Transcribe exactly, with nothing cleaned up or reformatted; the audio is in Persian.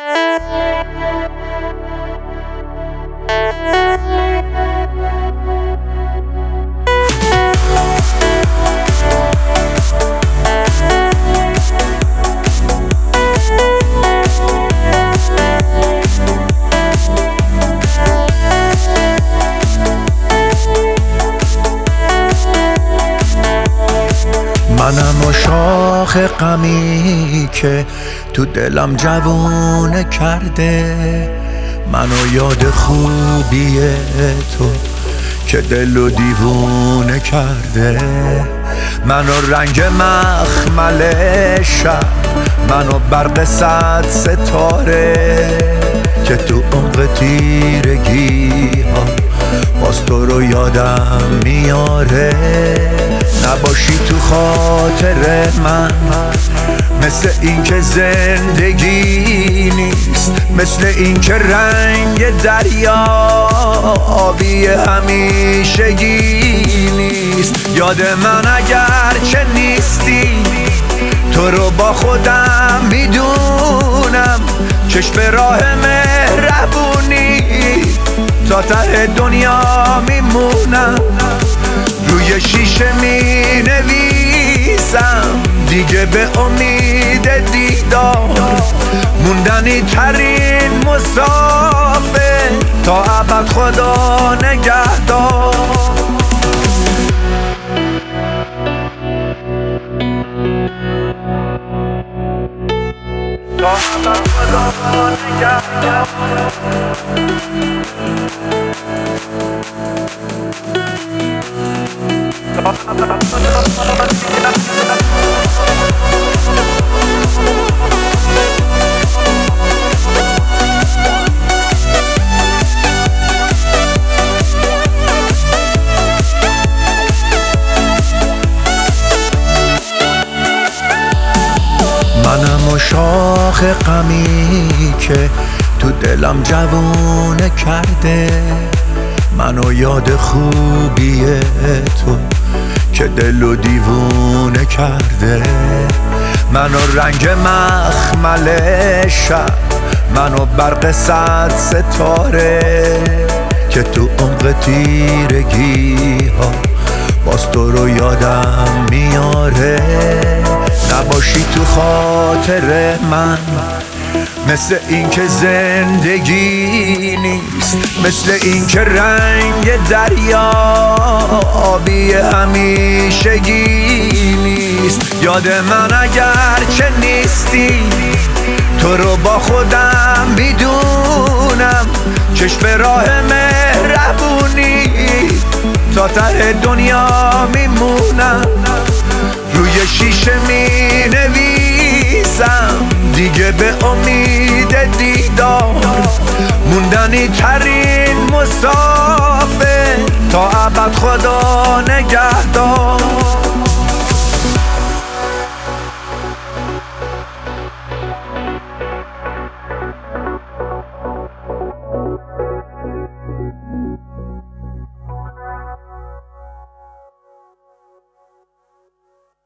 منم و شاخ غمی که تو دلم جوونه کرده، منو یاد خوبی تو که دلو دیوونه کرده. منو رنگ مخمل شب، منو برق صد ستاره که تو عمق تیرگی ها باز تو رو یادم میاره. نباشی تو خاطر من مثل این که زندگی نیست، مثل این که رنگ دریا آبی همیشگی نیست. یاد من اگر چه نیستی تو رو با خودم میدونم، چشم راه مهربونی تا ته دنیا میمونم. روی شیشه می نویسم دیگه به امید دیدار، موندنی ترین مسافر تا ابد خدا نگهدار. تا ابد خدا نگهدار. منم و شاخ غمی که تو دلم جوونه کرده، منو یاد خوبی تو که دلو دیوونه کرده. منو رنگ مخمل شب، منو برق صد ستاره که تو عمق تیرگی ها باز تو رو یادم میاره. نباشی تو خاطر من مثل این که زندگی نیست، مثل این که رنگ دریا آبی همیشگی نیست. یاد من اگر چه نیستی تو رو با خودم میدونم، چشم راه مهربونی تا ته دنیا میمونم. روی شیشه می نویسم دیگه به امید دیدار، موندنی ترین مسافر تا ابد خدا نگهدار.